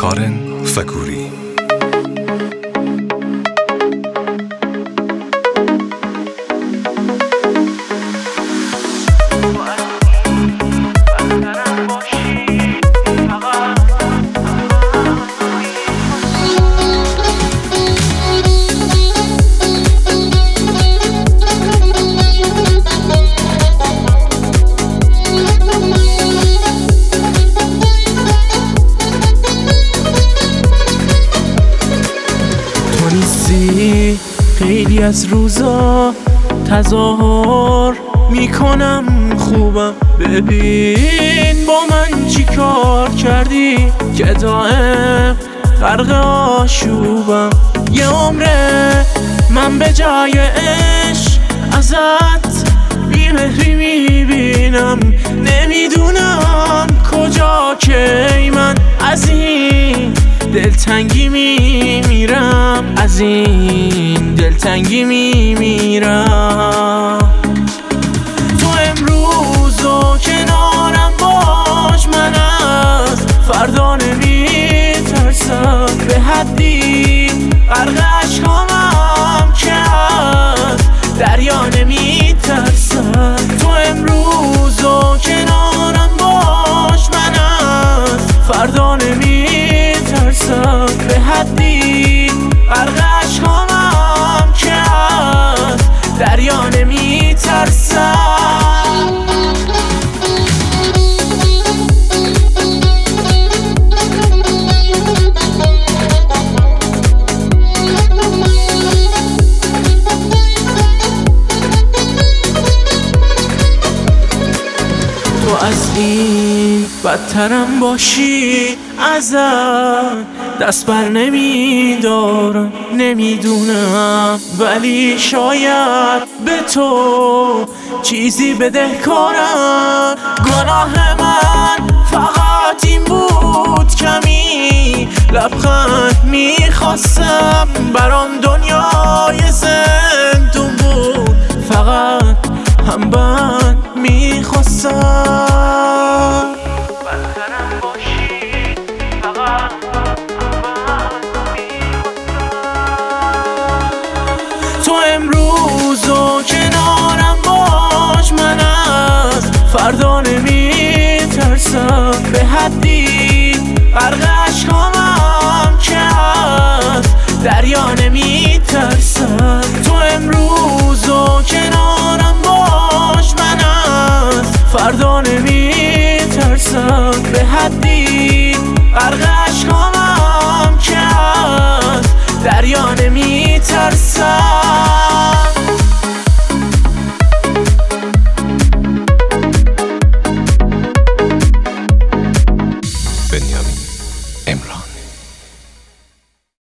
کارن فکوری. خیلی از روزا تظاهر میکنم خوبم، ببین با من چی کار کردی که دائم غرق آشوبم. یه عمره من به جای عشق ازت بی‌مهری میبینم، نمیدونم کجا کی من از این دلتنگی میمیرم، از این دلتنگی میمیرم. تو امروز و کنارم باش، من از فردا نمیترسم، به حدی غرق عشقامم که از دریا نمیترسم. تو امروز و کنارم باش، من از فردا نمیترسم، به حدی غرق عشقامم که از دریا نمیترسم. تو از این بدترم باشی، ازت دست بر نمیدارم، نمیدونم ولی شاید به تو چیزی بدهکارم. گناه من فقط این بود کمی لبخند میخواستم، برام دنیای زندون بود، فقط هم بند میخواستم. تو امروز و کنارم باش، من از فردا نمیترسم، به حدی غرق عشقامم که از دریا نمیترسم. تو امروز و کنارم باش، من از فردا نمیترسم، به حدی غرق